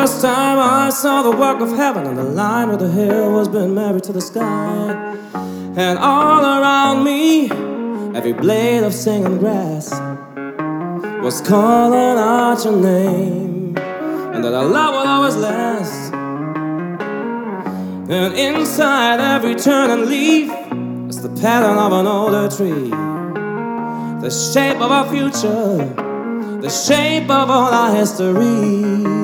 first time I saw the work of heaven, and the line where the hill was being married to the sky. And all around me, every blade of singing grass was calling out your name, and that our love will always last. And inside every turning leaf is the pattern of an older tree, the shape of our future, the shape of all our history.